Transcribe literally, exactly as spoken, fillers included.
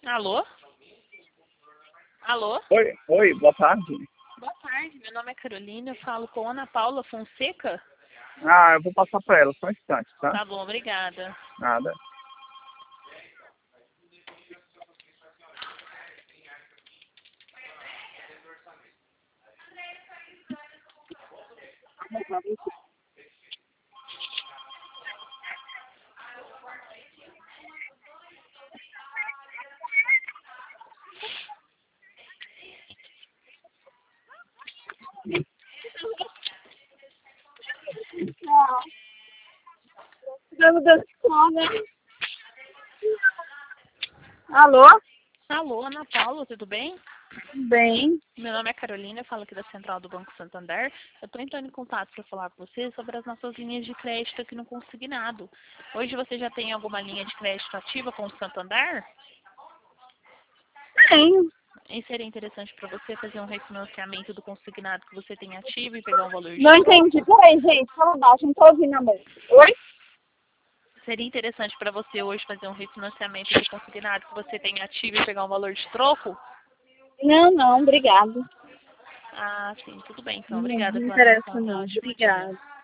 Alô? Alô? Oi, oi, boa tarde. Boa tarde, meu nome é Carolina, eu falo com Ana Paula Fonseca. Ah, eu vou passar para ela só um instante, tá? Tá bom, obrigada. Nada. Alô? Alô, Ana Paula, tudo bem? Bem. Meu nome é Carolina, eu falo aqui da Central do Banco Santander. Eu estou entrando em contato para falar com você sobre as nossas linhas de crédito aqui no Consignado. Hoje você já tem alguma linha de crédito ativa com o Santander? Tenho. E seria interessante para você fazer um refinanciamento do consignado que você tem ativo e pegar um valor de Não troco? entendi. Peraí, gente. Fala baixo. Não tô ouvindo a música. Oi? Seria interessante para você hoje fazer um refinanciamento do consignado que você tem ativo e pegar um valor de troco? Não, não. Obrigado. Ah, sim, tudo bem. Então, Não, obrigada não pela interessa atenção. Tenha um não. ótimo dia. Obrigada.